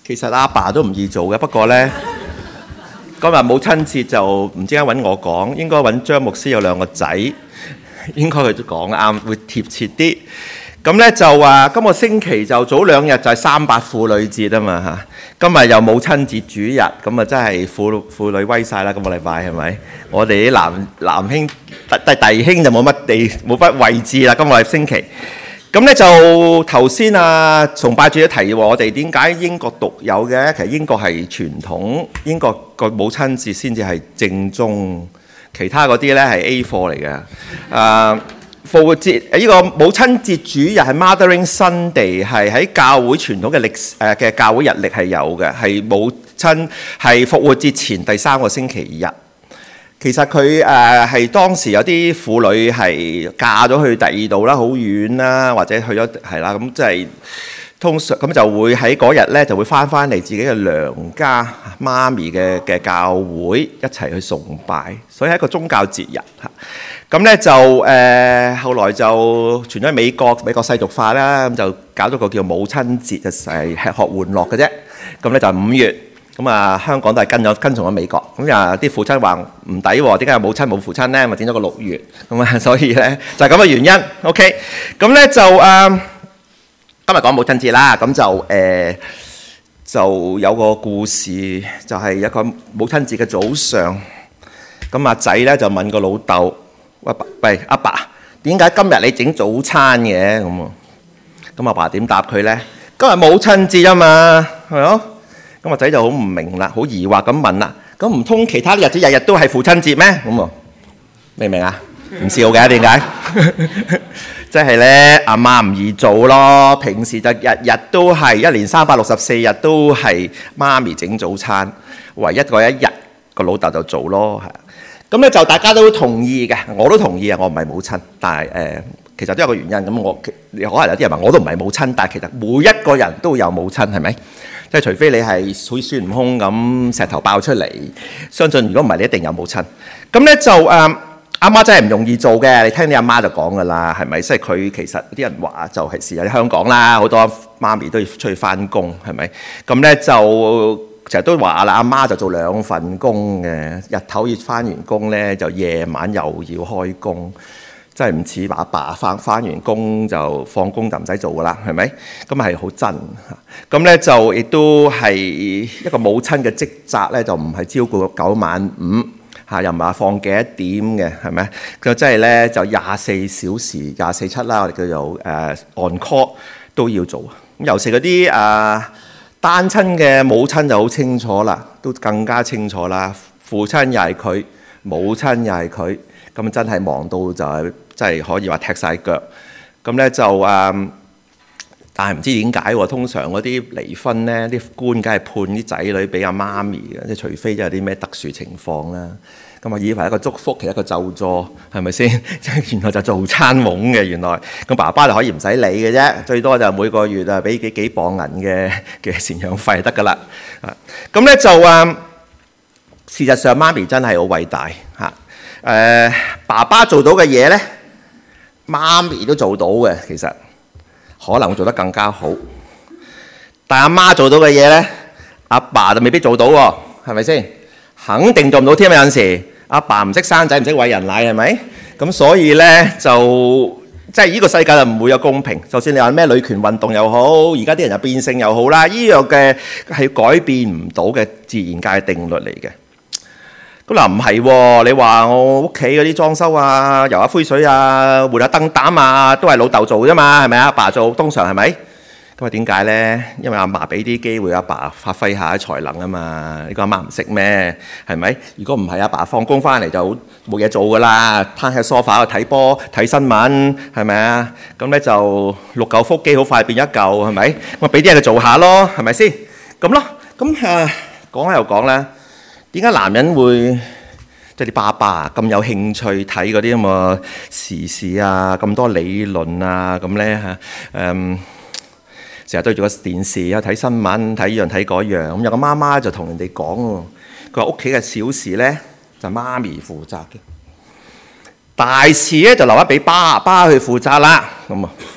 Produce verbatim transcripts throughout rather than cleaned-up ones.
其實阿爸都唔易做嘅，不過呢，今日母親節就唔知點解揾我講，應該揾張牧師有兩個仔，應該佢都講啱，會貼切啲。咁呢就話今個星期就早兩日就係三八婦女節啊嘛嚇，今日又母親節主日，咁啊真係婦婦女威晒啦！今個禮拜係咪？我哋啲男男兄弟弟兄就冇乜地冇乜位置啦，今個禮星期。咁咧就頭先啊，崇拜主都提我哋點解英國獨有嘅？其實英國係傳統，英國個母親節先至係正宗，其他嗰啲咧係 A 貨嚟嘅。啊，復活節呢個母親節主日係 Mothering Sunday，係喺教會傳統嘅歷誒嘅教會日曆係有嘅，係母親係復活節前第三個星期日。其實佢誒係當時有啲婦女係嫁咗去第二度啦，好遠啦，或者去咗係啦，咁即係通常咁就會喺嗰日咧就會翻翻嚟自己嘅娘家媽咪嘅嘅教會一齊去崇拜，所以係一個宗教節日嚇。咁咧就誒、呃、後來就傳咗喺美國，美國世俗化啦，咁就搞咗個叫母親節，就係吃喝玩樂嘅啫。咁咧就五月。咁啊，香港都係跟咗跟從咗美國，咁啊啲父親話唔抵喎，點解有母親冇父親咧？咪整咗個六月，咁啊，所以咧就係咁嘅原因。OK，咁咧就誒今日講母親節啦，咁就誒就有個故事，就係一個母親節嘅早上，咁阿仔咧就問個老豆：喂，喂，阿爸，點解今日你整早餐嘅？咁啊，咁阿爸點答佢咧？今日母親節啊嘛，係咯。咁個仔就好唔明啦，好疑惑咁問啦。咁唔通其他啲日子日日都係父親節咩？咁喎，明唔明啊？唔笑嘅點解？即係咧，阿媽唔易做咯。平時就日日都係一年三百六十四日都係媽咪整早餐，唯一嗰一日個老豆就做咯。係咁咧，就大家都同意嘅，我都同意啊。我唔係母親，但係誒、呃，其實都有個原因。咁我可能有啲人話我都唔係母親，但係其實每一個人都有母親，係咪？即係除非你係好似孫悟空咁石頭爆出嚟，相信如果唔係你一定有母親。咁咧就誒阿媽真係唔容易做嘅，你聽你阿媽就講㗎啦，係咪？即係佢其實啲人話就係時喺香港啦，好多媽咪都要出去翻工，係咪？咁咧就成日都話啦，阿媽就做兩份工嘅，日頭要翻完工咧，就夜晚又要開工。真係唔似阿爸翻翻完工就放工就唔使做㗎啦，係咪？咁係好真嚇。咁咧就亦都係一個母親嘅職責咧，就唔係朝顧九晚五嚇，又唔係話放幾多點嘅，係咪？佢真係咧就廿四小時廿四七啦，我哋叫做誒 on call 都要做。咁尤其嗰啲誒單親嘅母親就好清楚啦，都更加清楚啦。父親又係佢，母親又係佢，咁真係忙到就係、是。即係可以話踢晒腳，咁咧就誒，但係唔知點解喎？通常嗰啲離婚咧，啲官梗係判啲仔女俾阿媽咪嘅，即係除非有啲咩特殊情況啦。咁啊，以為一個祝福，其實一個咒詛，係咪先？即係原來就做餐懵嘅，原來咁爸爸就可以唔使理嘅啫，最多就每個月啊俾幾幾磅銀嘅嘅贍養費就得㗎啦。啊，咁咧就誒，事實上媽咪真係好偉大嚇。誒，爸爸做到嘅嘢咧，媽咪都做到嘅，其實可能會做得更加好。但阿媽做到嘅嘢呢，阿爸就未必做到喎，係咪先？肯定做唔到添啊！有陣時阿爸唔識生仔，唔識餵人奶，係咪？咁所以呢，就即係呢個世界就唔會有公平。就算你話咩女權運動又好，而家啲人又變性又好啦，呢樣嘅係改變唔到嘅自然界定律嚟嘅。咁嗱唔係喎，你話我屋企嗰啲裝修啊、油下灰水啊、換下燈膽啊，都係老豆做啫嘛，係咪啊？阿爸做，通常係咪？咁啊點解咧？因為阿嫲俾啲機會阿爸發揮下才能啊嘛。你個阿媽唔識咩？係咪？如果唔係，阿爸放工翻嚟就冇嘢做噶啦，攤喺梳化度睇波、睇新聞，係咪啊？咁咧就六嚿腹肌好快變一嚿，係咪？咁啊俾啲嘢佢做下咯，係咪先？咁咯，咁啊講下又講啦。點解男人會即係啲爸爸咁有興趣睇嗰啲咁嘅時事啊、咁多理論啊咁咧嚇？誒，成日對住個電視啊睇新聞、睇依樣睇嗰樣。咁有個媽媽就同人哋講喎，佢話屋企嘅小事咧就媽咪負責嘅，大事咧就留翻俾爸爸去負責啦。咁啊，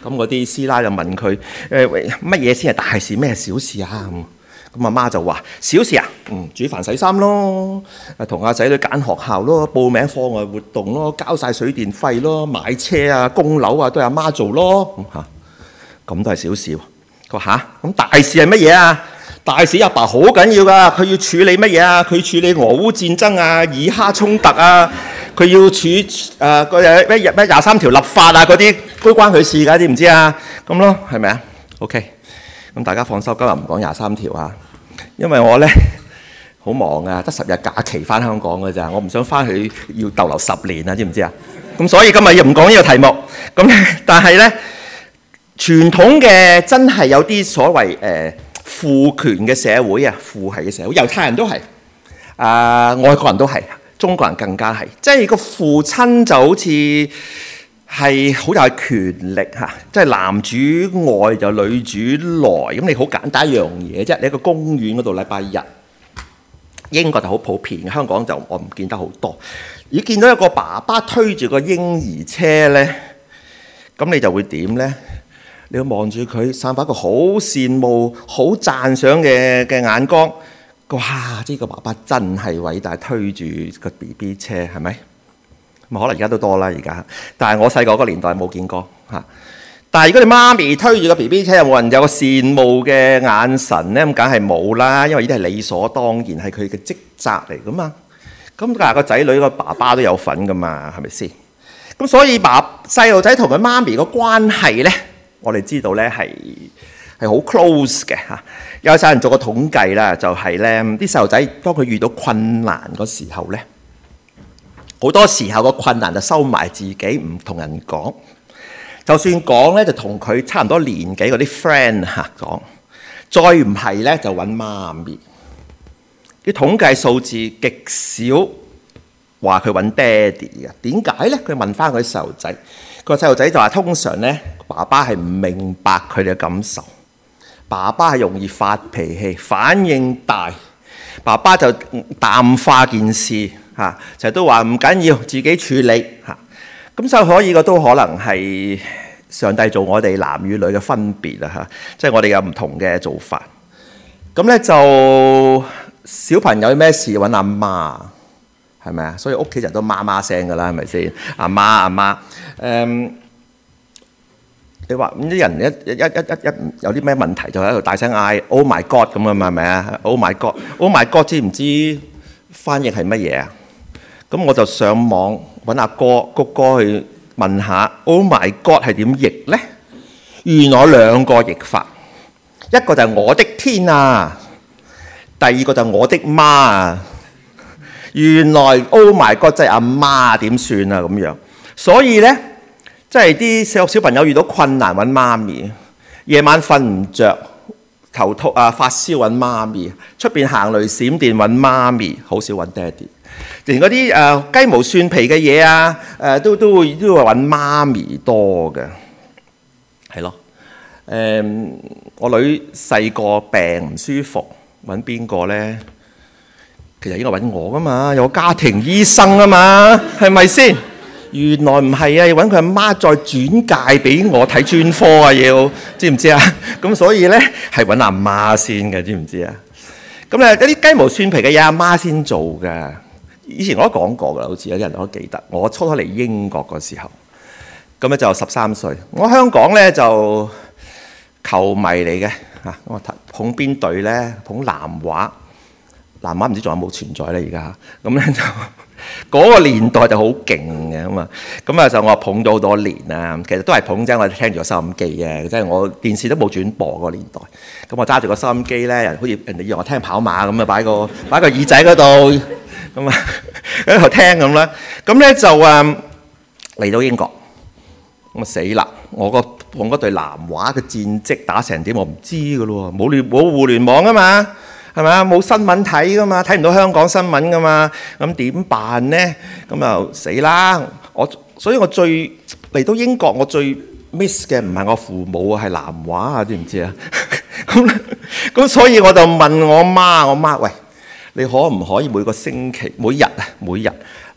咁嗰啲師奶就問佢誒乜嘢先係大事，咩係小事啊？咁阿媽就話：小事啊，嗯，煮飯洗衫咯，同阿仔女揀學校咯，報名課外活動咯，交晒水電費咯，買車啊、供樓啊都係阿媽做咯。咁嚇，咁都係小事喎。佢話嚇，咁大事係乜嘢啊？大事阿爸好緊要㗎，佢要處理乜嘢啊？佢要處理俄烏戰爭啊、以哈衝突啊，佢要處誒個咩咩廿三條立法啊嗰啲，都關佢事㗎，知唔知啊？咁咯，係咪啊 ？OK。咁大家放心，今日唔講廿三條啊，因為我呢好忙啊，得十日假期翻香港㗎咋，我唔想翻去要逗留十年啊，知唔知啊？咁所以今日又唔講呢個題目。咁但係呢，傳統嘅真係有啲所謂誒父權嘅社會啊，父系嘅社會，猶太人都係，啊、呃、外國人都係，中國人更加係，即係個父親就好似係好有權力嚇，即係男主外就女主內。咁你好簡單一樣嘢啫，你喺個公園嗰度禮拜日，英國就好普遍，香港就我唔見得好多。如果見到一個爸爸推住個嬰兒車呢，咁你就會點呢？你要望住佢，散發一個好羨慕、好讚賞嘅嘅眼光。哇！呢個爸爸真係偉大，推住個 B B 車，係咪？可能而家都多啦，而家。但係我細個嗰個年代冇見過嚇。但係如果你媽咪推住個 B B 車，有冇人有個羨慕嘅眼神呢？咁梗係冇啦，因為呢啲係理所當然，係佢嘅職責嚟噶嘛。咁但係個仔女個爸爸都有份噶嘛，係咪先？咁所以爸細路仔同佢媽咪個關係呢，我哋知道呢係係好 close 嘅嚇。有晒人做個統計啦，就係呢啲細路仔當佢遇到困難嗰時候呢。好多時候個困難就收埋自己，唔同人講。就算講咧，就同佢差唔多年紀嗰啲 friend 嚇講。再唔係咧，就揾媽咪。啲統計數字極少話佢揾爹哋嘅。點解咧？佢問翻佢細路仔，個細路仔就話：通常咧，爸爸係唔明白佢哋嘅感受。爸爸係容易發脾氣，反應大。爸爸就淡化件事。嚇，成日都話唔緊要，自己處理嚇。咁所以可以個都可能係上帝做我哋男與女嘅分別啦嚇，即係我哋有唔同嘅做法。咁咧就小朋友有咩事揾阿媽，係咪啊？所以屋企人都媽媽聲㗎啦，係咪先？阿媽阿媽，誒，你話咁啲人一一一一一有啲咩問題就喺度大聲嗌 Oh my God 咁啊嘛，係咪啊 ？Oh my God，Oh my God，知唔知翻譯係乜嘢啊？咁我就上網揾阿哥谷哥去問下 Oh my God 係點譯呢？原來兩個譯法，一個就係我的天啊，第二個就係我的媽啊。原來 Oh my God 即係阿媽，點算啊咁樣？所以呢，即係啲小小朋友遇到困難揾媽咪，夜晚瞓唔着，頭痛啊發燒揾媽咪，出邊行雷閃電揾媽咪，好少揾爹哋。連嗰啲誒雞毛蒜皮嘅嘢啊，誒、呃、都都會都會揾媽咪多嘅，係咯。誒、呃、我女細個病唔舒服，揾邊個咧？其實應該揾我噶嘛，有個家庭醫生啊嘛，係咪先？原來唔係啊，要揾佢阿媽再轉介俾我睇專科啊，要知唔知啊？咁所以咧係揾阿媽先嘅，知唔知啊？咁咧嗰啲雞毛蒜皮嘅嘢阿媽先做㗎。以前我都講過㗎，好似有啲人都記得。我初初嚟英國嗰時候，咁咧就十三歲。我香港咧就球迷嚟嘅嚇，我捧邊隊咧？捧南華。南華唔知仲有冇存在咧？而家咁咧就嗰、那個年代就好勁嘅咁啊。咁啊就我捧咗好多年啦。其實都係捧啫，我聽住個收音機嘅，即係我電視都冇轉播嗰個年代。咁我揸住個收音機咧，人好似人哋以為我聽跑馬咁啊，擺個擺個耳仔嗰度。咁啊，喺度聽咁啦，咁咧就誒嚟到英國，咁啊死啦！我個我嗰隊南華嘅戰績打成點，我唔知噶咯喎，冇聯冇互聯網啊嘛，係咪啊？冇新聞睇噶嘛，睇唔到香港新聞噶嘛，咁點辦咧？咁又死啦！我所以我最嚟到英國，我最 miss 嘅唔係我父母啊，係南華啊，知唔知啊？咁咁所以我就問我媽，我媽喂，你可唔可以每個星期每日啊，每日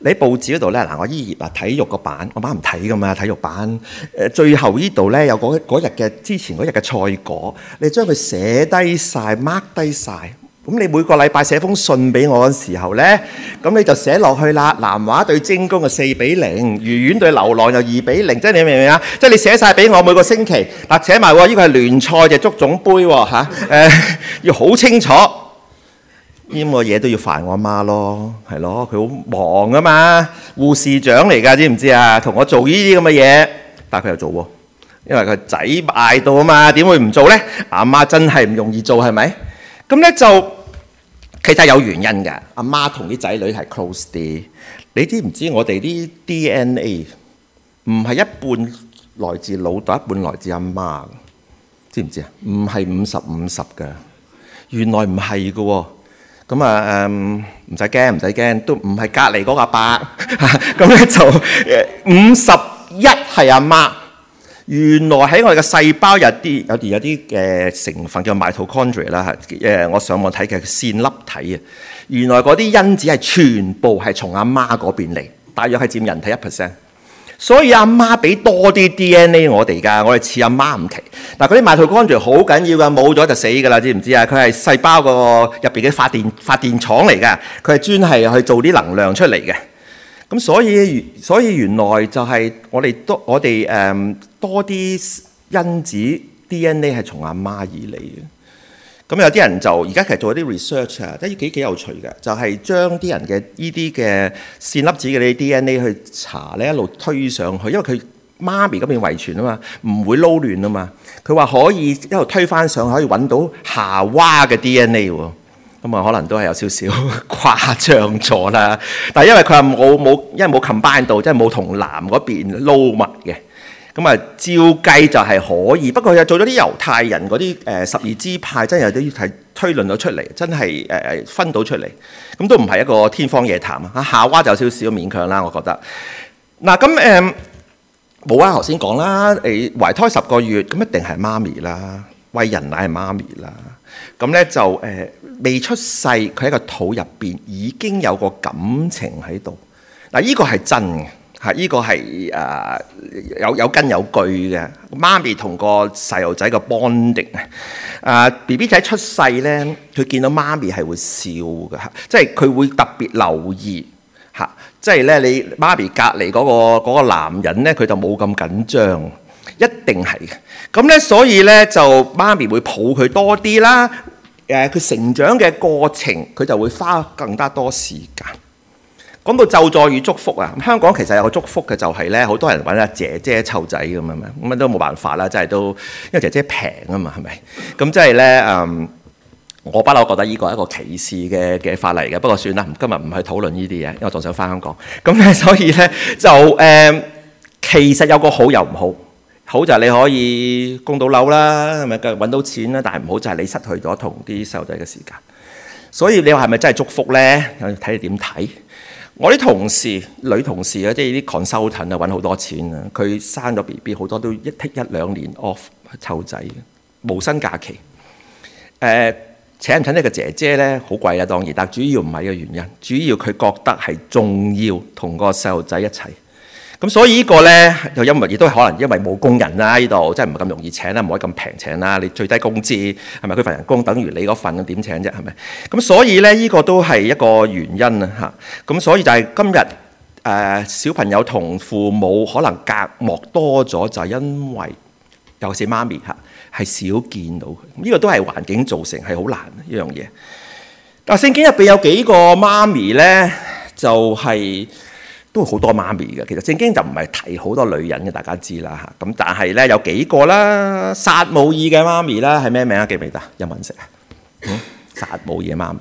你報紙嗰度咧，嗱我依頁啊體育個版，我媽唔睇噶嘛體育版。誒最後呢度咧有嗰嗰日嘅之前嗰日嘅賽果，你將佢寫低晒 mark 低晒。咁你每個禮拜寫封信俾我嘅時候咧，咁你就寫落去啦。南華對精工嘅四比零，愉園對流浪又二比零，即係你明唔明啊？即係你寫晒俾我每個星期，嗱寫埋喎，呢個係聯賽就足總杯喎嚇，誒要好清楚。呢個嘢都要煩我阿媽咯，係咯，佢好忙啊嘛，護士長嚟㗎，知唔知啊？同我做呢啲咁嘅嘢，但係佢又做喎，因為佢仔嗌到啊嘛，點會唔做咧？阿媽真係唔容易做係咪？咁咧就其實有原因嘅，阿媽同啲仔女係 close 啲。你知唔知我哋啲 D N A 唔係一半來自老豆，一半來自阿媽？知唔知啊？唔係五十五十嘅，原來唔係嘅喎。咁啊誒唔使驚唔使驚，都唔係隔離嗰個阿伯。咁咧就誒五十一係阿媽。原來喺我哋嘅細胞有啲有啲有啲嘅成分叫 mitochondria 啦，誒我上網睇嘅線粒體啊。原來嗰啲因子係全部係從阿媽嗰邊嚟，大約係佔人體一 percent。所以阿媽俾多啲 D N A 我哋㗎，我哋似阿媽唔奇。嗱嗰啲 mitochondria 好緊要㗎，冇咗就死㗎啦，知唔知啊？佢係細胞個入邊嘅發電發電廠嚟㗎，佢係專係去做啲能量出嚟嘅。咁所以所以原來就係我哋多我哋誒、嗯、多啲因子 D N A 係從阿媽而嚟嘅。咁有啲人就而家其實做一啲 research 啊，都幾幾有趣嘅，就係、是、將啲人嘅呢啲嘅線粒子嘅啲 D N A 去查咧，一路推上去，因為佢媽咪嗰邊遺傳啊嘛，唔會撈亂啊嘛。佢話可以一路推返上去，可以揾到夏娃嘅 D N A 喎。咁啊，可能都係有少少誇張咗啦。但係因為佢係冇冇，因為冇 combine 到，即係冇同男嗰邊撈埋嘅。咁啊，照計就係可以。不過又做咗啲猶太人嗰啲誒十二支派，真係有啲係推論到出嚟，真係誒、呃、分到出嚟。咁都唔係一個天方夜譚啊！夏娃就有少少勉強啦，我覺得。嗱咁誒冇啊，頭先講啦，誒懷胎十個月，咁一定係媽咪啦，餵人奶係媽咪啦。咁咧就誒、呃、未出世，佢喺個肚入邊已經有個感情喺度。嗱，呢個係真嘅。係，依個係誒有有根有據嘅。媽咪同個細路仔個 bonding 啊，誒 B B 仔出世咧，佢見到媽咪係會笑嘅，即係佢會特別留意嚇。即係咧，你媽咪隔離嗰個嗰個男人咧，佢就冇咁緊張，一定係嘅。咁咧，所以咧就媽咪會抱佢多啲啦。誒，佢成長嘅過程，佢就會花更加多時間。講到咒詛與祝福啊，香港其實有個祝福嘅就係咧，好多人揾阿姐姐湊仔咁啊嘛，咁都冇辦法啦，真係都因為姐姐平啊嘛，係咪？咁即係咧，嗯，我不嬲覺得呢個係一個歧視嘅嘅法例嘅，不過算啦，今日唔去討論呢啲嘢，因為我仲想翻香港。咁咧，所以咧就誒、嗯，其實有個好又唔好，好就係你可以供到樓啦，係咪？揾到錢啦，但係唔好就係你失去咗同啲細路仔嘅時間。所以你話係咪真係祝福咧？睇你點睇？我啲同事女同事啊，即係啲 consultant 啊，揾好多錢啊。佢生咗 B B， 好多都一 take 一兩年 off 湊仔，無薪假期。誒、呃、請唔請呢個姐姐咧？好貴啊，當然，但主要唔係呢個原因，主要佢覺得係重要同個細路仔一齊。咁所以個呢個咧，就因為亦都可能因為冇工人啦，呢度真係唔係咁容易請啦，唔可以咁平請啦。你最低工資係咪佢份人工等於你嗰份，點請啫？係咪？咁所以咧，呢、呢個都係一個原因啊！嚇，咁所以就係今日誒、呃、小朋友同父母可能隔膜多咗，就係因為尤其是媽咪嚇係少見到佢。呢、呢個都係環境造成，係好難一樣嘢。但聖經入邊有幾個媽咪咧，就係、是。都好多媽咪嘅，其實聖經就唔係提好多女人嘅，大家知啦嚇。咁但係咧有幾個啦，撒母耳嘅媽咪啦，係咩名啊？記唔記得？有冇人識啊？嗯，撒母耳嘅媽咪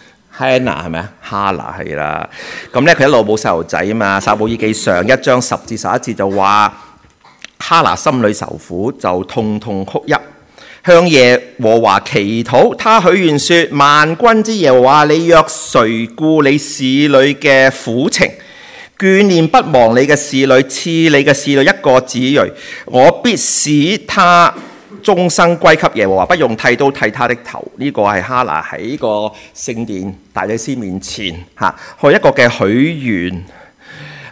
Hannah 係咪啊？哈拿係啦。咁咧佢一路冇細路仔啊嘛。撒母耳記上一章十至十一節就話，哈拿心裏愁苦，就痛痛哭泣，向耶和華祈禱。他許願說：萬軍之耶和華，你若垂顧你使女嘅苦情，眷念不忘你嘅使女，賜你嘅使女一個子裔，我必使他終生歸給耶和華，不用剃刀剃他的頭。呢、這個係哈拿喺個聖殿大祭司面前嚇，去一個嘅許願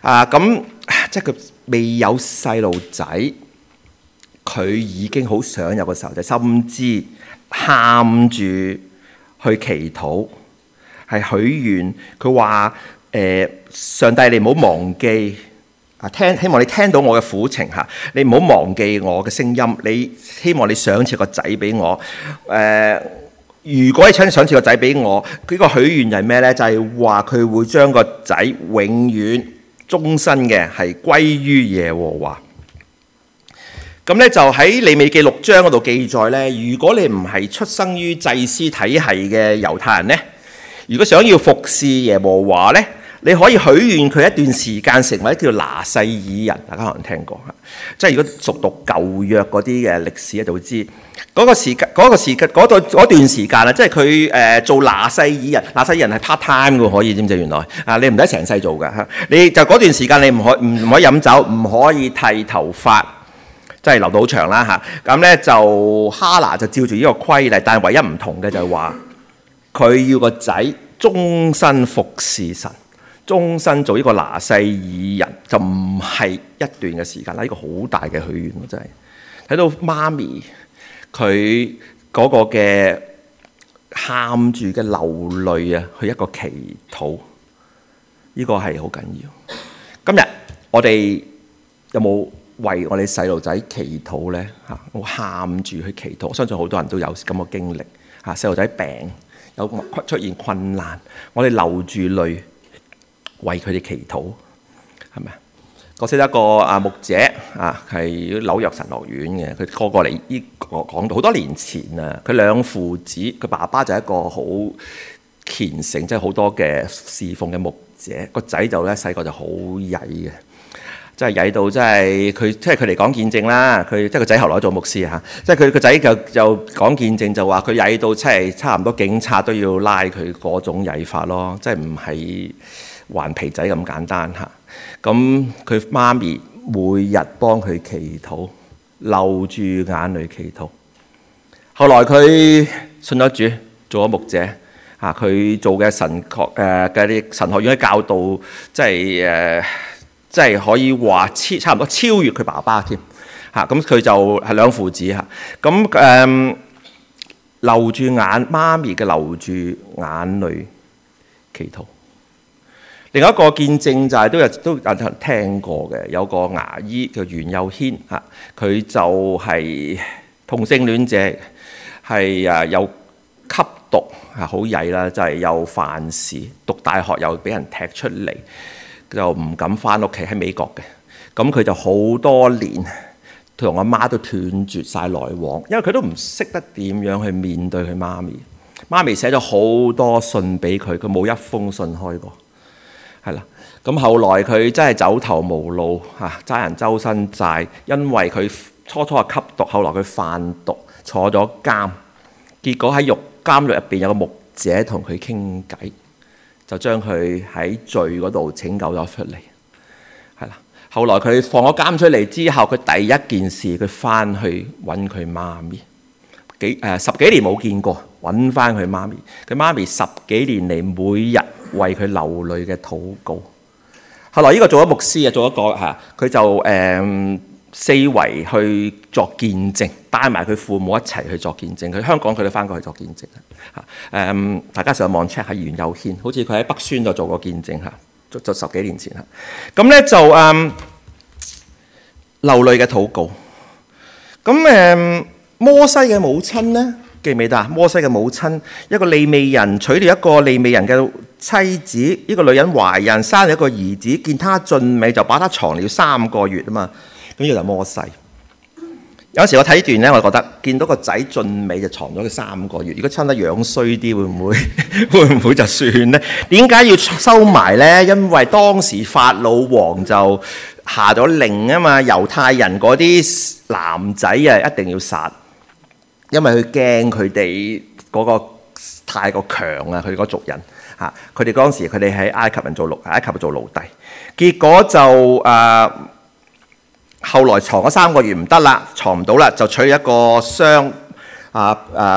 啊，咁即係佢未有細路仔，佢已經好想有個細路仔，甚至喊住去祈禱，係許願。佢話誒，上帝你唔好忘記啊，聽希望你聽到我嘅苦情嚇，你唔好忘記我嘅聲音，你希望你賞賜個仔俾我誒。呃如果你想賞賜個仔俾我，佢個許願係咩呢？就係話佢會將個仔永遠終身嘅係歸於耶和華。咁咧就喺利未記六章嗰度記載呢，如果你唔係出生於祭司體系嘅猶太人呢，如果想要服侍耶和華呢，你可以許願佢一段時間成為叫拿細耳人。大家可能聽過，即係如果熟讀舊約嗰啲嘅歷史咧，就會知。嗰個時間，嗰個時間，嗰度嗰段時間啊，即係佢誒做拿細耳人，拿細耳人係 part time 嘅，可以知唔知？原來啊，你唔使成世做嘅嚇，你就嗰段時間你唔可唔唔可以飲酒，唔可以剃頭髮，即係留到好長啦嚇。咁咧就哈拿就照住呢個規例，但係唯一唔同嘅就係話佢要個仔終身服侍神，終身做呢個拿細耳人，就唔係一段嘅時間啦。呢個好大嘅許願喎，真係睇到媽咪。佢嗰個嘅喊住嘅流淚啊，去一個祈禱，呢個係好緊要。今日我哋有冇為我哋細路仔祈禱呢？嚇，我喊住去祈禱，我相信好多人都有咁嘅經歷嚇。細路仔病有出現困難，我哋流住淚為佢哋祈禱，係咪啊？我識得一個啊牧者啊，係紐約神學院嘅，佢過過嚟呢個講到好多年前啊，佢兩父子，佢爸爸就係一個好虔誠，即係好多嘅侍奉嘅牧者，個仔就咧細個就好曳嘅，即係曳到即係佢即係佢嚟講見證啦，佢即係個仔後來做牧師嚇，即係佢個仔就就講見證就話佢曳到即係差唔多警察都要拉佢嗰種曳法咯，即係唔係頑皮仔咁簡單嚇。咁佢媽咪每日幫佢祈禱，流住眼淚祈禱。後來佢信咗主，做咗牧者嚇，佢做嘅神學誒嘅啲神學院嘅教導，即係誒、呃，即係可以話超差唔多超越佢爸爸添嚇。咁佢就係兩父子嚇。咁誒、呃、流住眼媽咪嘅流住眼淚祈禱。另一個見證就係都有都有人聽過嘅，有個牙醫叫袁佑軒嚇，佢就係同性戀者，係啊有吸毒啊，好曳啦，就係有犯事，讀大學又俾人踢出嚟，就唔敢翻屋企喺美國嘅。咁佢就好多年同阿媽都斷絕晒來往，因為佢都唔識得點樣去面對佢媽咪。媽咪寫咗好多信俾佢，佢冇一封信開過。係啦，咁後來佢真係走投無路嚇，揸人周身債，因為佢初初係吸毒，後來佢販毒坐咗監，結果喺獄監獄入邊有個牧者同佢傾偈，就將佢喺罪嗰度拯救咗出嚟。係啦，後來佢放咗監出嚟之後，佢第一件事佢翻去揾佢媽咪，幾誒、呃、十幾年冇見過，揾翻佢媽咪，佢媽咪十幾年嚟每日為佢流淚嘅禱告。後來呢個做咗牧師啊，做一個嚇，佢就誒、呃、四圍去作見證，帶埋佢父母一齊去作見證。佢香港佢都翻過去作見證嚇。誒、呃，大家上網 check 下袁佑軒，好似佢喺北宣度做過見證嚇，做做十幾年前嚇。咁咧就誒、呃、流淚嘅禱告。咁誒、呃、摩西嘅母親咧，記唔記得啊？摩西嘅母親一個利未人娶了一個利未人嘅妻子，呢個女人懷孕生咗一個兒子，見他俊美就把他藏了三個月啊嘛。咁呢個就摩西。有時我睇段咧，我覺得見到個仔俊美就藏咗佢三個月。如果親得樣衰啲，會唔會會唔會就算呢？點解要收埋呢？因為當時法老王就下咗令啊嘛，猶太人嗰啲男仔啊一定要殺，因為佢驚佢哋嗰個太過強啊，佢嗰族人。嚇！佢哋嗰陣時，佢哋喺埃及人做奴，埃及做奴隸。結果就誒、呃，後來藏咗三個月唔得啦，藏唔到啦，就娶一個商啊啊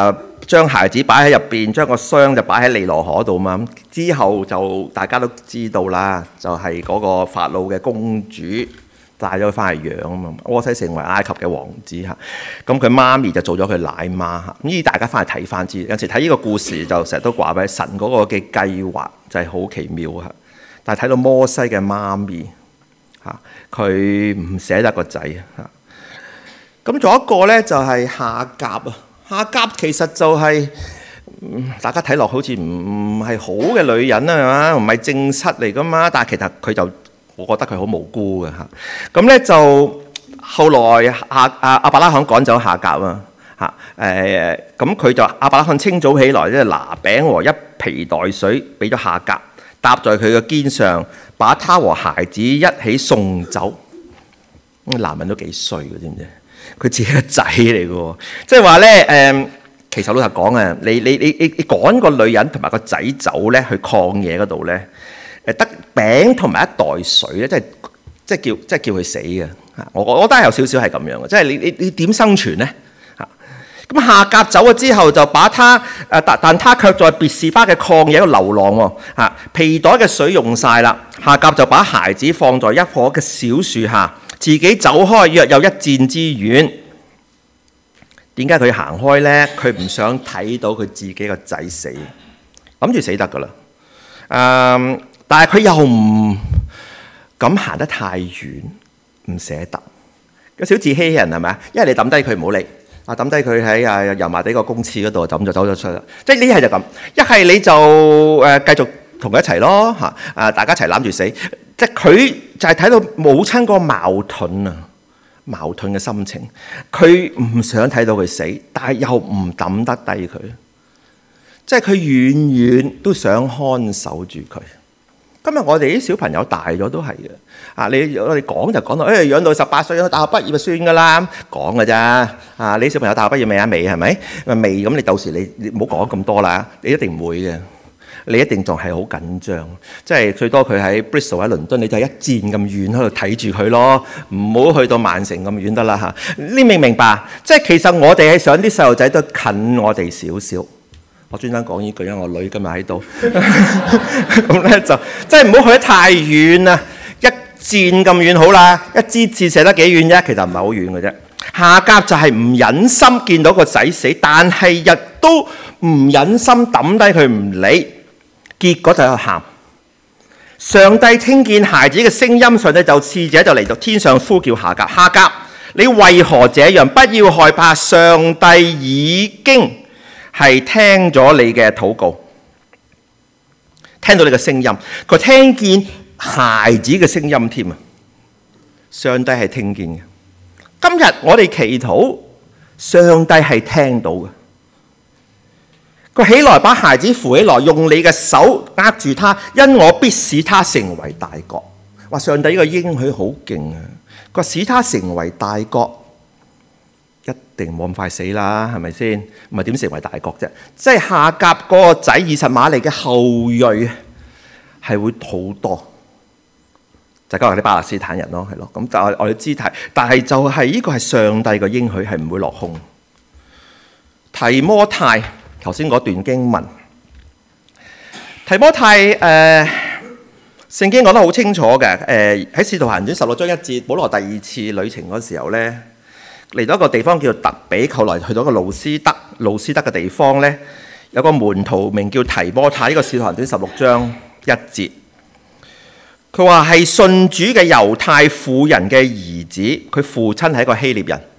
將孩子擺喺入邊，將個箱就擺喺尼羅河度嘛。之後就大家都知道啦，就係、是、嗰個法老嘅公主帶咗佢翻嚟養啊嘛。摩西成為埃及嘅王子嚇，咁佢媽咪就做咗佢奶媽嚇。咁呢啲大家翻去睇翻知，有時睇呢個故事就成日都話俾神嗰個嘅計劃就係好奇妙嚇。但係睇到摩西嘅媽咪嚇，佢唔捨得個仔嚇。咁仲有一個咧就係夏甲啊。夏甲其實就係、是嗯、大家睇落好似唔唔係好嘅女人啊，唔係正室嚟噶嘛。但係其實佢就，我覺得佢好無辜嘅嚇。咁咧就後來夏阿亞伯拉罕趕走夏甲啊嚇，誒咁佢就亞伯拉罕清早起來，即係拿餅和一皮袋水俾咗夏甲，搭在佢嘅肩上，把他和孩子一起送走。男人都幾衰嘅，知唔知？佢自己個仔嚟嘅喎，即係話咧誒，其實老實講啊，你你你你你趕個女人同埋個仔走咧去曠野嗰度咧，誒得餅同埋一袋水咧，即係即係叫即係叫佢死嘅嚇。我我覺得有少少係咁樣嘅，即係你你你點生存咧嚇？咁夏甲走咗之後，就把他誒但但他卻在別是巴嘅曠野度流浪喎嚇，皮袋嘅水用晒啦，夏甲就把孩子放在一棵嘅小樹下。自己走開約有一箭之遠。點解佢行開呢？佢唔想睇到佢自己個仔死，諗住死得噶啦。誒，但係佢又唔敢行得太遠，唔捨得。有少自欺欺人係咪啊？因為你抌低佢唔好理，啊抌低佢喺啊油麻地個公廁嗰度，咁就走咗出啦。即係呢係就咁，一係你就誒繼續同佢一齊咯嚇，啊大家一齊攬住死。即係佢就係睇到母親嗰個矛盾啊，矛盾嘅心情。佢唔想睇到佢死，但係又唔抌得低佢。即係佢遠遠都想看守住佢。今日我哋啲小朋友大咗都係嘅。啊，你我哋講就講到，誒、哎、養到十八歲，大學畢業就算㗎啦，講㗎咋？啊，你小朋友大學畢業未啊？未係咪？未咁，你到時你你唔好講咁多啦，你一定唔會嘅。你一定仲係好緊張，即係最多佢喺 Bristol 喺倫敦，你就一箭咁遠喺度睇住佢咯，唔好去到曼城咁遠得啦嚇。你明唔明白？即係其實我哋係想啲細路仔都近我哋少少。我專登講呢句，因為我女今日喺度，咁咧就即係唔好去得太遠啊！一箭咁遠好啦，一支箭射得幾遠啫？其實唔係好遠嘅啫。夏甲就係唔忍心見到個仔死，但係亦都唔忍心抌低佢唔理。結果就喺度喊。上帝聽見孩子嘅聲音，上帝就使者就嚟到天上呼叫夏甲：夏甲，你為何這樣？不要害怕，上帝已經係聽咗你嘅禱告，聽到你嘅聲音。佢聽見孩子嘅聲音添啊！上帝係聽見嘅。今日我哋祈禱，上帝係聽到嘅。佢起來，把孩子扶起來，用你嘅手握住他，因我必使他成為大國。話上帝呢個應許好勁啊！佢話使他成為大國，一定冇咁快死啦，係咪先？唔係點成為大國啫？即係夏甲嗰個仔以實瑪利嘅後裔係會好多，就係啲巴勒斯坦人咯，係咯。咁就係我哋知睇，但係就係呢個係上帝嘅應許，係唔會落空。提摩太。頭先嗰段經文，提摩太誒、呃、聖經講得好清楚嘅。誒喺使徒行傳十六章一節，保羅第二次旅程嗰時候咧，嚟到一個地方叫做特比，後來去到一個路斯德，路斯德嘅地方咧，有個門徒名叫提摩太。呢、這個使徒行傳十六章一節，佢話係信主嘅猶太婦人嘅兒子，佢父親係一個希臘人。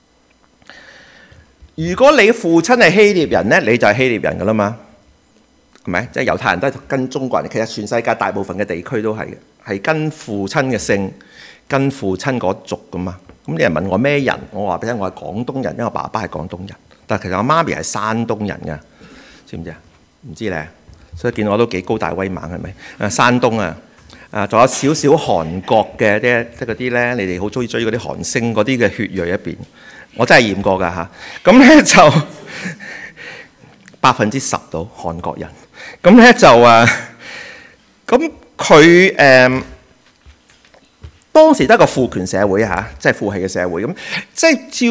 如果你父親係希臘人咧，你就係希臘人噶啦嘛，係咪？即係猶太人都係跟中國人，其實全世界大部分嘅地區都係嘅，係跟父親嘅姓，跟父親嗰族噶嘛。咁你人問我咩人，我話俾你聽，我係廣東人，因為我爸爸係廣東人，但係其實我媽咪係山東人噶，知唔知啊？唔知咧，所以見我都幾高大威猛，係咪？啊，山東啊，啊，仲有少少韓國嘅啲，即係嗰啲咧，你哋好中意追嗰啲韓星嗰啲嘅血裔一邊。我真係驗過㗎嚇，咁咧就百分之十到韓國人，咁咧就誒，咁佢誒當時得個父權社會嚇，即係父系嘅社會，咁即係照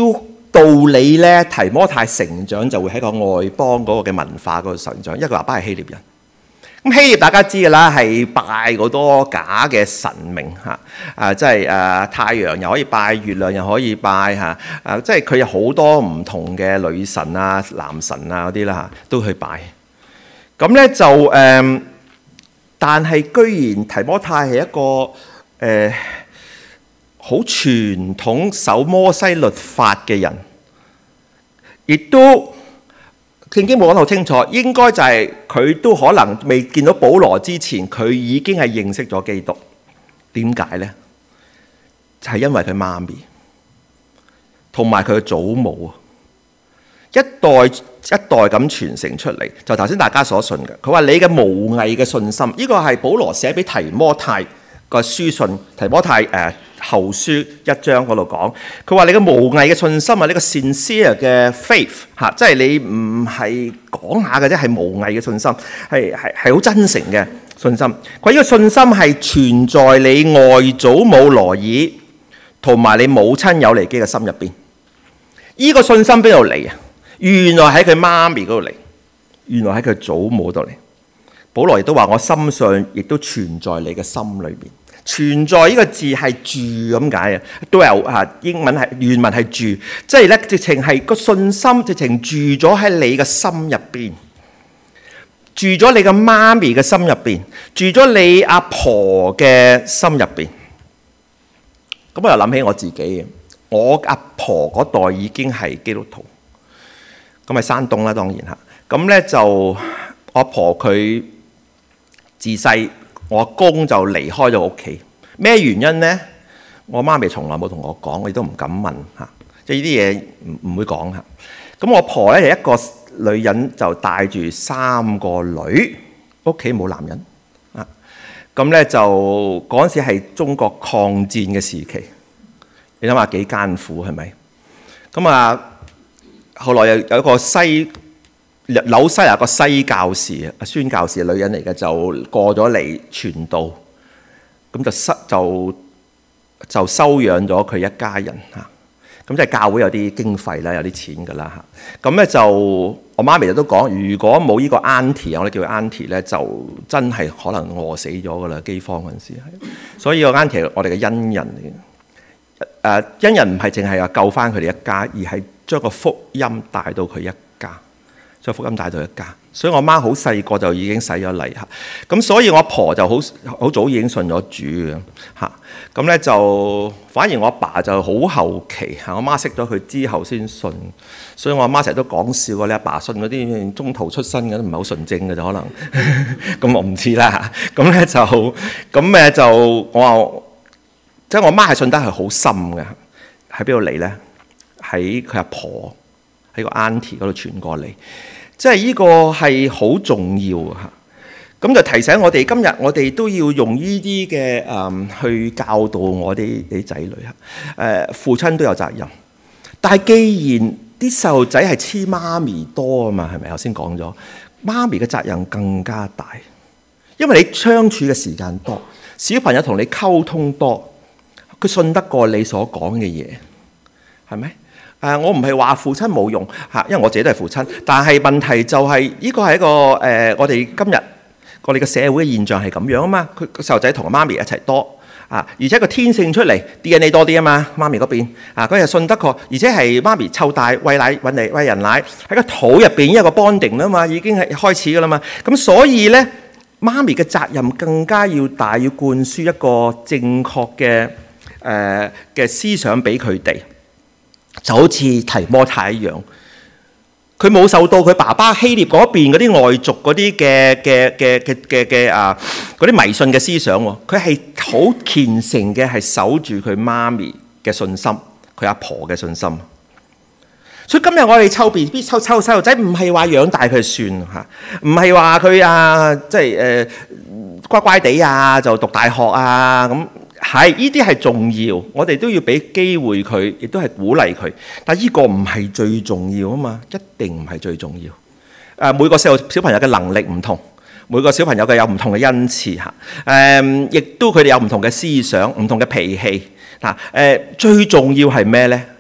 道理咧，提摩太成長就會喺個外邦嗰個嘅文化嗰度成長，因為佢爸爸係希臘人。咁希臘大家知㗎啦，係拜好多假嘅神明嚇，啊即係誒太陽又可以拜，月亮又可以拜嚇，啊即係佢有好多唔同嘅女神啊、男神啊嗰啲啦嚇，都去拜。咁咧就誒、呃，但係居然提摩太係一個誒好、呃、傳統守摩西律法嘅人，亦都。聖經冇講得好清楚，應該就係佢都可能未見到保羅之前，佢已經係認識咗基督。點解呢？就係、是、因為佢媽咪同埋佢嘅祖母啊，一代一代咁傳承出嚟。就頭先大家所信嘅，佢話你嘅無偽嘅信心，呢、這個係保羅寫俾提摩太個書信，提摩太誒、呃、後書一章嗰度講，佢話你嘅無偽嘅信心啊，呢個 sincere 嘅 faith 嚇，即係你唔係講下嘅啫，係無偽嘅信心，係係係好真誠嘅信心。佢呢個信心係存在你外祖母羅爾同埋你母親友尼基嘅心入邊。呢個信心邊度嚟啊？原來喺佢媽咪嗰度嚟，原來喺佢祖母度嚟。保羅亦都話：我心上亦都存在你嘅心裏邊。存在呢個字係住咁解啊，都有嚇英文係原文係住，即係咧直情係個信心直情住咗喺你嘅心入邊，住咗你嘅媽咪嘅心入邊，住咗你阿婆嘅心入邊。咁我又諗起我自己嘅，我阿婆嗰代已經係基督徒，咁係山東啦，當然嚇。咁咧就我阿婆佢自細。我阿公就離開咗屋企，咩原因呢？我媽咪從來冇同我講，我亦都唔敢問嚇，即係呢啲嘢唔唔會講嚇。咁我婆咧係一個女人，就帶住三個女，屋企冇男人啊。咁咧就嗰陣時係中國抗戰嘅時期，你諗下幾艱苦係咪？咁啊，後來又有一個西。紐西蘭個西教士啊，宣教士女人嚟嘅，就過咗嚟傳道，咁就收就就收養咗佢一家人嚇。咁即係教會有啲經費啦，有啲錢㗎啦嚇。咁咧就我媽咪都講，如果冇呢個 auntie， 我哋叫佢 auntie 咧，就真係可能餓死咗㗎啦，饑荒嗰陣時。所以個 auntie 係我哋嘅恩人嚟嘅。誒恩人唔係淨係話救翻佢哋一家，而係將個福音帶到佢一家。將福音帶到一家，所以我媽好細個就已經洗咗禮嚇，咁所以我阿婆就好好早已經信咗主嘅嚇，咁咧就反而我阿爸就好後期嚇，我媽識咗佢之後先信，所以我阿媽成日都講笑話，你阿爸信嗰啲中途出身嘅都唔係好純正嘅就可能，咁我唔知啦，咁咧就咁誒就我話即係我媽係信得係好深嘅，喺邊度嚟咧？喺佢阿婆。喺個 auntie 嗰度傳過嚟，即係呢個係好重要嚇。咁就提醒我哋，今日我哋都要用呢啲嘅誒去教導我哋啲仔女嚇。誒、呃、父親都有責任，但係既然啲細路仔係黐媽咪多啊嘛，係咪？頭先講咗，媽咪嘅責任更加大，因為你相處嘅時間多，小朋友同你溝通多，佢信得過你所講嘅嘢，係咪？誒、呃，我唔係話父親冇用嚇，因為我自己都係父親。但係問題就係、是、呢個係一個誒、呃，我哋今日我哋嘅社會嘅現象係咁樣啊嘛。佢個細路仔同媽咪一齊多啊，而且個天性出嚟 D N A 多啲啊嘛，媽咪嗰邊啊，佢又信得過，而且係媽咪湊大餵奶揾嚟餵人奶喺個肚入邊一個 bonding 啊嘛，已經係開始噶啦嘛。咁所以咧，媽咪嘅責任更加要大，要灌輸一個正確嘅誒嘅思想俾佢哋。就好似提摩太一樣，佢冇受到佢爸爸希臘嗰邊嗰啲外族嗰啲嘅嘅嘅嘅嘅嘅啊嗰啲迷信嘅思想喎，佢係好虔誠嘅，係守住佢媽咪嘅信心，佢阿婆嘅信心。所以今日我哋湊 B B 湊湊細路仔，唔係話養大佢算嚇，唔係話佢啊即係誒乖乖地啊就讀大學啊咁。係，呢啲係重要，我哋都要俾機會佢，亦都係鼓勵佢。但係呢個唔係最重要啊嘛，一定唔係最重要。誒，每個細路小朋友嘅能力唔同，每個小朋友嘅有唔同嘅恩賜嚇。誒，亦都佢哋有唔同嘅思想、唔同嘅脾氣。嗱，誒，最重要係咩呢？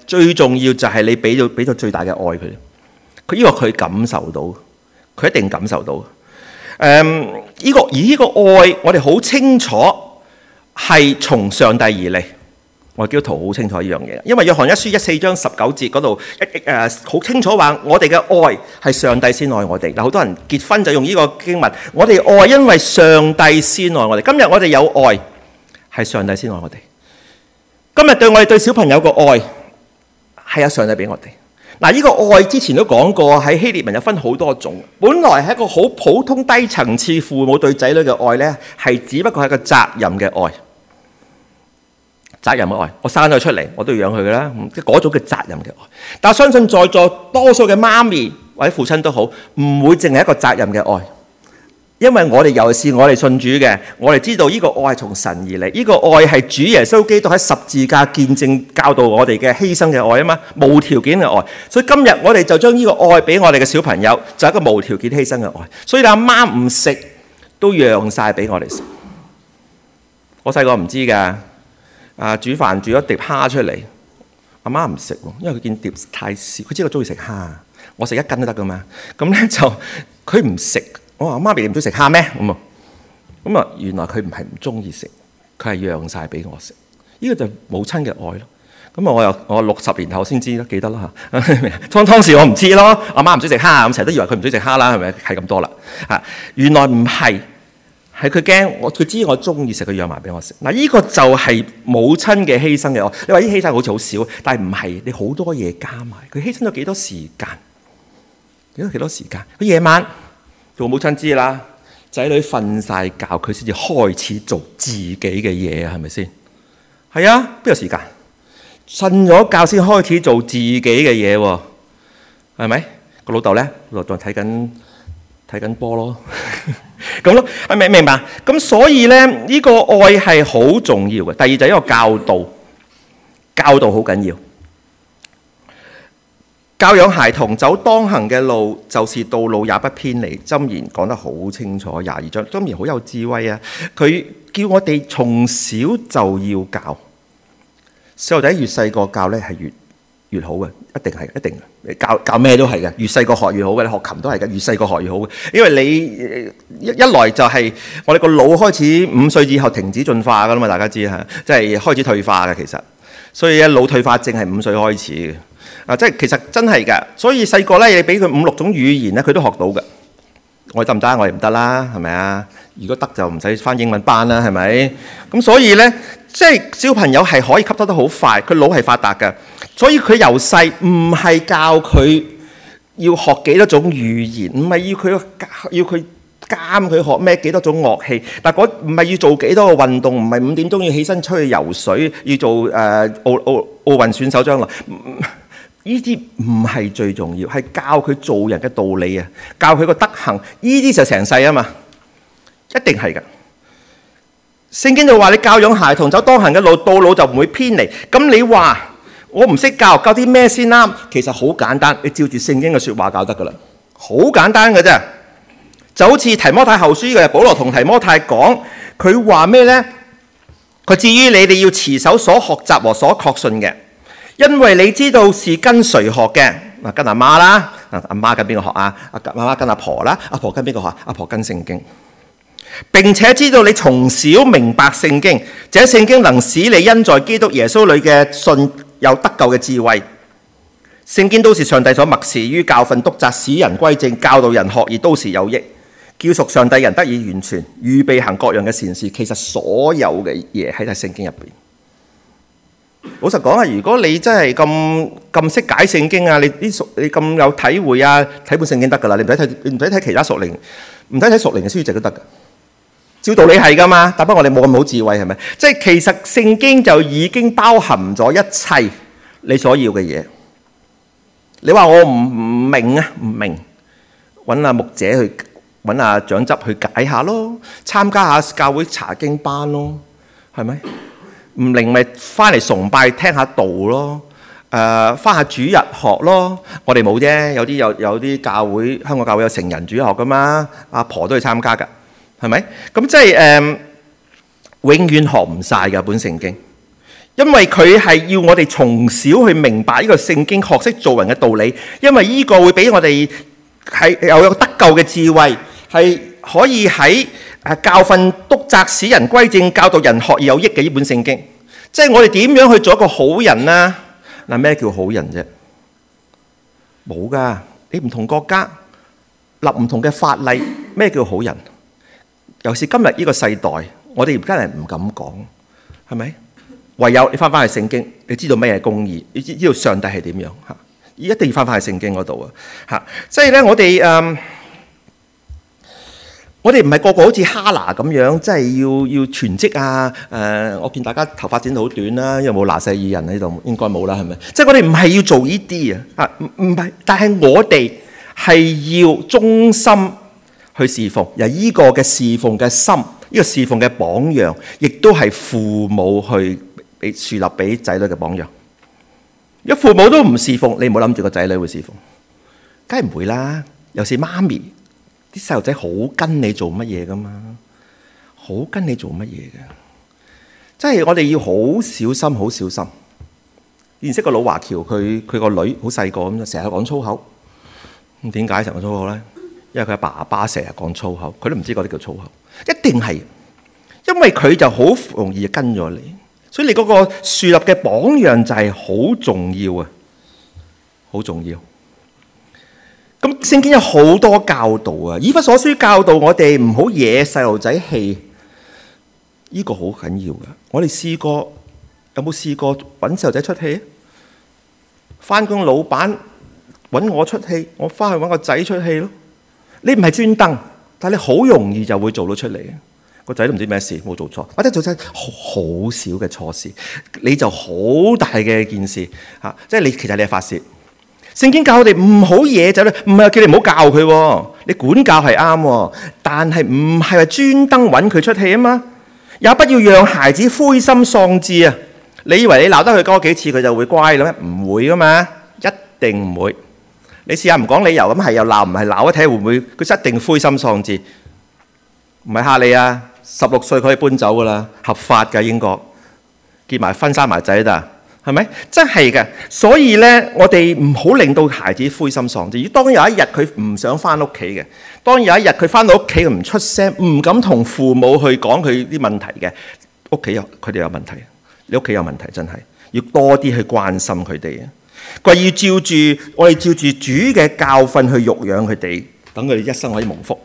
最重要就係你俾到俾到最大嘅愛佢。佢呢個佢感受到，佢一定感受到。誒、嗯，呢、這個而呢個愛，我哋好清楚係從上帝而嚟。我基督徒好清楚呢樣嘢，因為約翰一書一四章十九節嗰度一誒好清楚話，我哋嘅愛係上帝先愛我哋。嗱，好多人結婚就用呢個經文，我哋愛因為上帝先愛我哋。今日我哋有愛係上帝先愛我哋。今日對我哋對小朋友個愛係有上帝俾我哋。嗱，呢個愛之前都講過，喺希臘文有分好多種。本來係一個好普通低層次父母對仔女嘅愛呢，係只不過係一個責任嘅愛。責任嘅愛，我生咗出嚟，我都要養佢噶啦，即係嗰種嘅責任嘅愛。但係相信在座多數嘅媽咪或者父親都好，唔會淨係一個責任嘅愛，因為我哋尤其是我哋信主嘅，我哋知道呢個愛係從神而嚟，呢個愛係主耶穌基督喺十字架見證教導我哋嘅犧牲嘅愛啊嘛，無條件嘅愛。所以今日我哋就將呢個愛俾我哋嘅小朋友，就係一個無條件犧牲嘅愛。所以你阿媽唔食都讓晒俾我哋食。我細個唔知㗎。啊！煮飯煮咗碟蝦出嚟，阿媽唔食喎，因為佢見碟太少，佢知道我中意食蝦，我食一斤都得噶嘛。咁咧就佢唔食，我話媽咪你唔中意食蝦咩？咁啊，咁啊原來佢唔係唔中意食，佢係讓晒俾我食。呢個就係母親嘅愛咯。咁啊我又我六十年後先知咯，記得啦嚇。當當時我唔知咯，阿媽唔中意食蝦，咁成日都以為佢唔中意食蝦啦，係咪係咁多啦？嚇，原來唔係。係佢驚我，佢知我中意食，佢讓埋俾我食。嗱，呢個就係母親嘅犧牲嘅愛。你話呢犧牲好似好少，但係唔係，你好多嘢加埋。佢犧牲咗幾多時間？幾多幾多時間？佢夜晚做母親知啦，仔女瞓晒覺，佢先至開始做自己嘅嘢啊，係咪先？係啊，邊有時間？瞓咗覺先開始做自己嘅嘢喎，係咪？個老豆咧，老豆仲睇緊睇緊波咯。咁咯，係咪明白？咁所以咧，呢個愛係好重要嘅。第二就係一個教導，教導好緊要。教養孩童走當行嘅路，就是道路也不偏離。箴言講得好清楚，廿二章箴言好有智慧啊！佢叫我哋從小就要教，細路仔越細個教咧係越越好嘅，一定係一定嘅。教教咩都係嘅，越細個學越好嘅。你學琴都係嘅，越細個學越好嘅。因為你一一來就係我哋個腦開始五歲以後停止進化噶啦嘛，大家知嚇，即係開始退化嘅其實。所以咧腦退化症係五歲開始嘅。啊，即係其實真係㗎。所以細個咧，你俾佢五六種語言咧，佢都學到嘅。我哋得唔得？我哋唔得啦，係咪啊？如果得就唔使返英文班啦，係咪？咁所以咧，即係小朋友係可以吸收得好快，佢腦係發達嘅。所以佢由細唔係教佢要學幾多種語言，唔係要佢要佢監佢學咩幾多種樂器，但係嗰唔係要做幾多個運動，唔係五點鐘要起身出去游水，要做誒奧奧奧運選手將來。呢啲唔係最重要，係教佢做人嘅道理啊，教佢個德行，呢啲就成世啊嘛，一定係㗎。聖經就話你教養孩童走當行嘅路，道路就唔會偏離。咁你話我唔識教，教啲咩先啱？其實好簡單，你照住聖經嘅説話教得㗎啦，好簡單嘅啫。就好似提摩太後書嘅保羅同提摩太講，佢話咩呢？佢至於你哋要持守所學習和所確信嘅。因為你知道是跟誰學嘅，嗱跟阿媽啦，阿媽跟邊個學啊？阿媽跟阿婆啦，阿婆跟邊個學？阿婆跟聖經。並且知道你從小明白聖經，這聖經能使你因在基督耶穌裏嘅信有得救嘅智慧。聖經都是上帝所默示於教訓、督責、使人歸正、教導人學義，都是有益，叫屬上帝人得以完全，預備行各樣嘅善事。其實所有嘅嘢喺晒聖經入邊。老實講啊，如果你真係咁咁識解聖經啊，你啲屬你咁有體會啊，睇本聖經得噶啦，你唔使睇，你唔使睇其他屬靈，唔使睇屬靈嘅書籍都得噶。照道理係噶嘛，但不過我哋冇咁好智慧係咪？即係其實聖經就已經包含咗一切你所要嘅嘢。你話我唔唔明啊，唔明，揾阿牧者去，揾阿長執去解下咯，參加下教會查經班咯，係咪？唔靈咪翻嚟崇拜聽下道咯，誒翻下主日學咯。我哋冇啫，有啲有有啲教會，香港教會有成人主日學噶嘛，阿婆都去參加噶，係咪？咁即係誒、呃，永遠學唔晒噶本聖經， 因為佢係要我哋從小去明白呢個聖經，學識做人嘅道理。因為呢個會俾我哋係有有得救嘅智慧，係可以喺誒教訓、督責、使人歸正、教導人學而有益嘅呢本聖經。即係我哋點樣去做一個好人啊？嗱，咩叫好人啫？冇噶，你唔同國家立唔同嘅法例，咩叫好人？尤其是今日呢個世代，我哋而家人唔敢講，係咪？唯有你翻返去聖經，你知道咩係公義，你知知道上帝係點樣嚇，一定要翻返去聖經嗰度啊嚇！所以咧，我哋誒、嗯，我哋唔係個個好似哈拿咁樣，即係要要全職啊！誒、呃，我見大家頭髮剪到好短啦，有冇拿細耳人喺度？應該冇啦，係咪？即係我哋唔係要做呢啲啊嚇，唔唔係，但係我哋係要忠心去侍奉，由依個嘅侍奉嘅心，呢、這個侍奉嘅榜樣，亦都係父母去俾樹立俾仔女嘅榜樣。如果父母都唔侍奉，你唔好諗住個仔女會侍奉，梗係唔會啦。尤其是媽咪，啲細路仔好跟你做乜嘢噶嘛，好跟你做乜嘢嘅，即係我哋要好小心，好小心。認識個老華僑，佢佢個女好細個咁，成日講粗口。咁點解成日講粗口咧？因為佢阿爸爸成日講粗口，佢都唔知嗰啲叫粗口。一定係，因為佢就好容易跟咗你。所以你嗰個樹立嘅榜樣就係好重要啊，好重要。咁聖經有好多教導啊，以弗所書教導我哋唔好惹細路仔氣，呢個好緊要噶。我哋試過，有冇試過揾細路仔出氣啊？翻工老闆揾我出氣，我翻去揾個仔出氣咯。你唔係專登，但係你好容易就會做到出嚟。個仔都唔知咩事，冇做錯，或者做咗好少嘅錯事，你就好大嘅件事嚇。即係你其實你係發泄。聖經教我哋唔好惹仔女，唔係叫你唔好教佢，你管教係啱，但係唔係話專登揾佢出氣啊嘛。也不要讓孩子灰心喪志啊！你以為你鬧得佢多幾次，佢就會乖啦咩？唔會噶嘛，一定唔會。你試下唔講理由，咁係又鬧，唔係鬧，一睇會唔會佢一定灰心喪志？唔係嚇你啊！十六歲佢可以搬走噶啦，合法嘅英國，結埋婚生埋仔得，係咪？真係嘅。所以咧，我哋唔好令到孩子灰心喪志。當有一日佢唔想翻屋企嘅，當有一日佢翻到屋企佢唔出聲，唔敢同父母去講佢啲問題嘅，屋企有佢哋有問題，你屋企有問題，真係要多啲去關心佢哋啊！佢要照住我哋照住主嘅教訓去育養佢哋，等佢哋一生可以蒙福。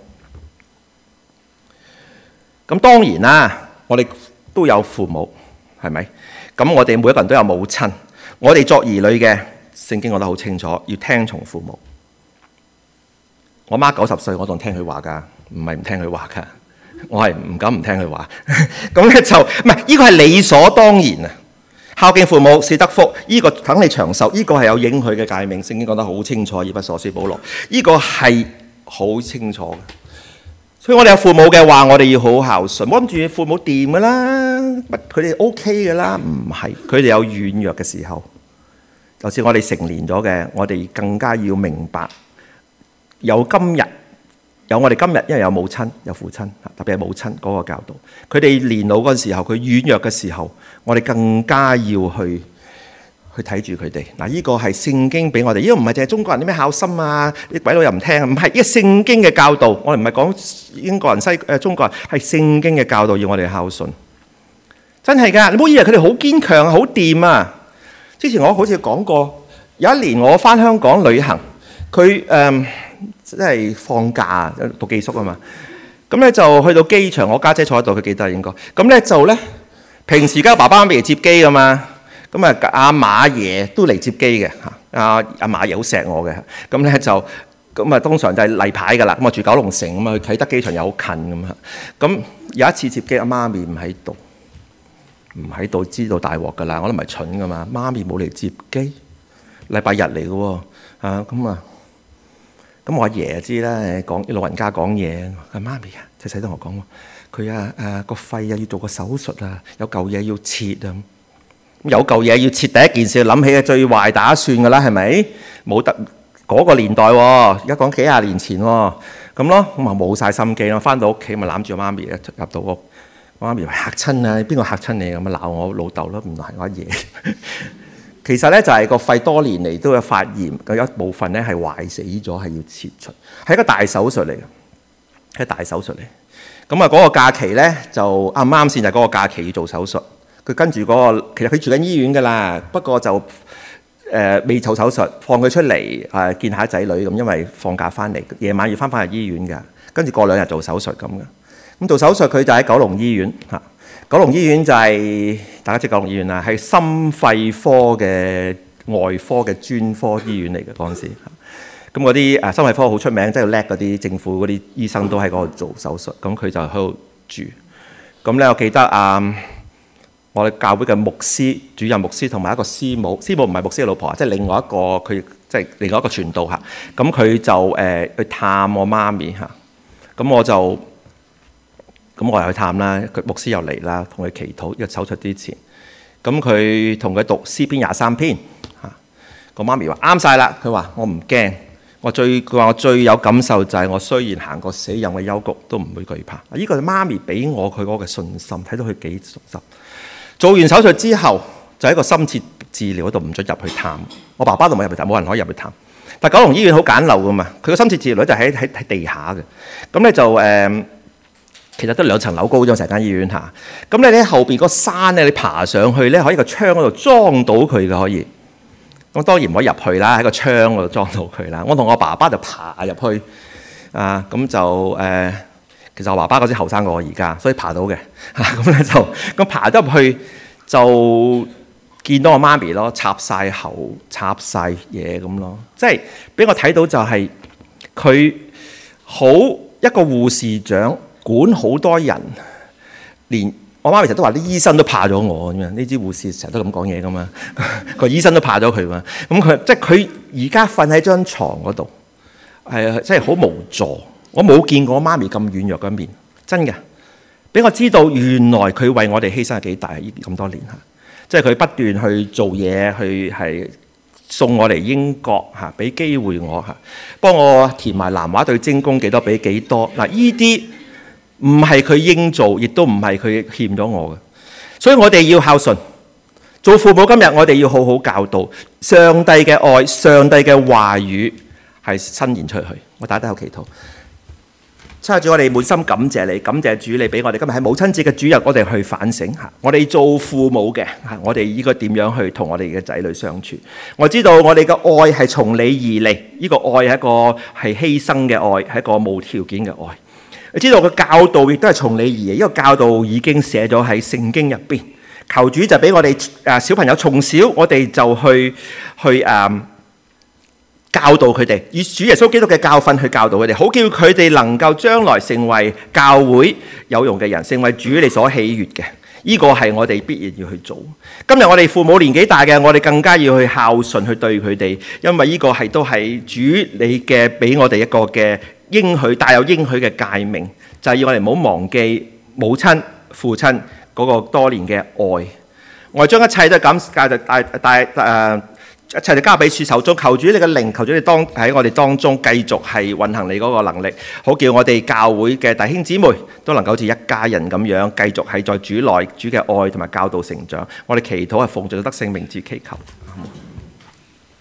咁當然啦，我哋都有父母，係咪？咁我哋每一個人都有母親。我哋作兒女嘅，聖經講得好清楚，要聽從父母。我媽九十歲，我仲聽佢話㗎，唔係唔聽佢話㗎。我係唔敢唔聽佢話。咁咧就唔係呢個係理所當然啊！孝敬父母是得福，呢、這個等你長壽，呢、這個係有應許嘅誡命。聖經講得好清楚，以弗所書保羅，呢、這個係好清楚嘅。所以我哋有父母嘅話，我哋要好好孝順。我諗住父母掂噶啦，佢哋 OK 噶啦，唔係，佢哋有軟弱嘅時候。就似我哋成年咗嘅，我哋更加要明白，有今日，有我哋今日，因為有母親，有父親，特別係母親嗰個教導。佢哋年老嗰陣時候，佢軟弱嘅時候，我哋更加要去。去睇住佢哋嗱，呢個係聖經俾我哋，呢個唔係淨係中國人啲咩孝心啊，啲鬼佬又唔聽啊，唔係呢個聖經嘅教導。我哋唔係講英國人西誒中國人，係聖經嘅教導要我哋孝順。真係㗎，你唔好以為佢哋好堅強好掂啊！之前我好似講過，有一年我翻香港旅行，佢誒即係放假讀寄宿啊嘛，咁咧就去到機場，我家姐坐喺度，佢記得應該。咁咧就咧平時而家爸爸媽咪嚟接機㗎嘛。咁啊，阿馬爺都嚟接機嘅嚇，阿阿馬爺好錫我嘅，咁咧就咁啊，通常就係例牌噶啦。咁我住九龍城咁啊，去啟德機場又好近咁啊。咁有一次接機，阿媽咪唔喺度，唔喺度知道大鑊噶啦，我都唔係蠢噶嘛。媽咪冇嚟接機，禮拜日嚟嘅喎，啊咁啊，咁我阿爺就知啦，講啲老人家講嘢，阿媽咪啊，細細同我講喎，佢啊誒個肺啊要做個手術啊，有嚿嘢要切啊。有嚿嘢要切，第一件事諗起嘅最壞打算㗎啦，係咪？冇得嗰個年代喎，而家講幾廿年前喎，咁咯，咁啊冇晒心機咯。翻到屋企咪攬住媽咪入到屋， 我媽咪話嚇親啊！邊個嚇親你咁啊？鬧我老豆咯，唔係我阿爺。其實咧就係個肺多年嚟都有發炎，有一部分咧係壞死咗，係要切除，係一個大手術嚟嘅，係大手術嚟。咁啊嗰個假期咧就啱啱先就嗰個假期要做手術。佢跟住嗰個其實佢住緊醫院㗎啦，不過就誒未做手術，放佢出嚟誒見下仔女咁，因為放假翻嚟，夜晚要翻返去醫院㗎。跟住過兩日做手術咁嘅。咁做手術佢就喺九龍醫院嚇。九龍醫院就係、是、大家知九龍醫院啦，係心肺科嘅外科嘅專科醫院嚟嘅嗰陣時。咁嗰啲誒心肺科好出名，即係叻嗰啲政府嗰啲醫生都喺嗰度做手術。咁佢就喺度住。咁咧我記得啊，我哋教會嘅牧師、主任牧師同埋一個師母，師母唔係牧師嘅老婆，即係另外一個佢即係另外一個傳道嚇。咁佢就誒、呃、去探我媽咪嚇。咁我就。咁我又去探啦，佢牧師又嚟啦，同佢祈禱，呢個手術之前。咁佢同佢讀詩篇廿三篇嚇。個媽咪話啱晒啦，佢話我唔驚，我最佢話我最有感受就係我雖然行過死蔭嘅幽谷，都唔會懼怕。呢個係媽咪俾我佢嗰個信心，睇到佢幾信心。做完手術之後，就喺個深切治療嗰度唔准入去探。我爸爸都冇入去探，冇人可以入去探。但九龍醫院好簡陋噶嘛，佢個深切治療就喺喺喺地下嘅。咁咧就誒。呃其實得兩層樓高啫，成間醫院嚇。咁咧，你喺後邊個山咧，你爬上去咧，可以個窗嗰度裝到佢嘅可以。咁當然唔可以入去啦，喺個窗嗰度裝到佢啦。我同我爸爸就爬入去啊，咁就誒、呃，其實我爸爸嗰時後生過我而家，所以爬到嘅嚇。咁、啊、咧就咁爬咗入去，就見到我媽咪咯，插晒喉、插晒嘢咁咯。即係俾我睇到就係佢好一個護士長。管好多人，連我媽咪成日都話啲醫生都怕咗我咁樣。呢啲護士成日都咁講嘢噶嘛，個醫生都怕咗佢嘛。咁佢即係佢而家瞓喺張床嗰度，係啊，真係好無助。我冇見過我媽咪咁軟弱嘅面，真嘅。俾我知道原來佢為我哋犧牲係幾大，咁多年嚇。即係佢不斷去做嘢，去係送我嚟英國嚇，俾機會我嚇，幫我填埋南華對精工幾多俾幾多嗱，依啲。唔係佢應做，亦都唔係佢欠咗我嘅，所以我哋要孝順。做父母今日我哋要好好教導上帝嘅愛，上帝嘅話語係伸延出去。我打低口祈禱，親愛主，我哋滿心感謝你，感謝主你俾我哋今日喺母親節嘅主日，我哋去反省下，我哋做父母嘅，我哋應該點樣去同我哋嘅仔女相處。我知道我哋嘅愛係從你而嚟，呢個愛係一個係犧牲嘅愛，係一個無條件嘅愛。你知道個教導亦都係從你而嚟，呢個教導已經寫咗喺聖經入邊。求主就俾我哋誒小朋友從小，我哋就去去誒、嗯、教導佢哋，以主耶穌基督嘅教訓去教導佢哋，好叫佢哋能夠將來成為教會有用嘅人，成為主你所喜悅嘅。呢、這個係我哋必然要去做。今日我哋父母年紀大嘅，我哋更加要去孝順去對佢哋，因為呢個係都係主你嘅俾我哋一個嘅應許，帶有應許嘅誡命，就係、是、要我哋唔好忘記母親、父親嗰個多年嘅愛。我哋將一切都咁教就帶帶誒，一切就交俾主手中。求主你嘅靈，求主你當喺我哋當中繼續係運行你嗰個能力，好叫我哋教會嘅弟兄姊妹都能夠好似一家人咁樣，繼續係在主內主嘅愛同埋教導成長。我哋祈禱係奉主得勝名字祈求。